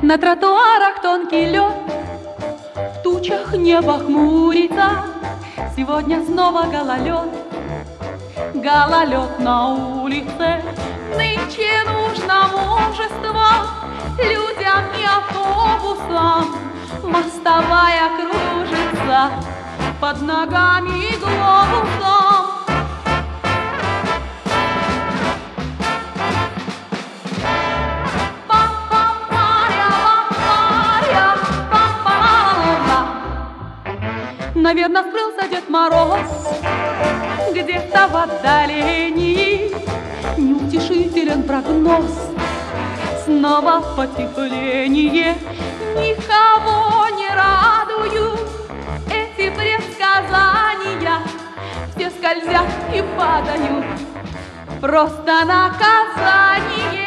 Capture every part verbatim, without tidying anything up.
На тротуарах тонкий лед, в тучах небо хмурится. Сегодня снова гололед, гололед на улице. Нынче нужно мужество людям и автобусам. Мостовая кружится под ногами глобусом. Наверно, скрылся Дед Мороз где-то в отдалении. Неутешителен прогноз, снова потепление. Никого не радуют эти предсказания. Все скользят и падают, просто наказание.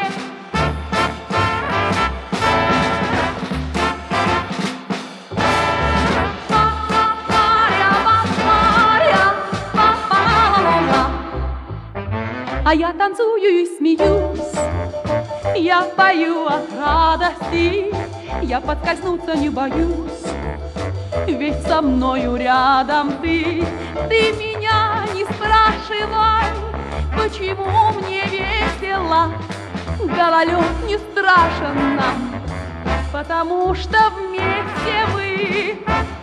А я танцую и смеюсь, я пою от радости, я подскользнуться не боюсь, ведь со мною рядом ты. Ты меня не спрашивай, почему мне весело. Гололед не страшен нам, потому что вместе мы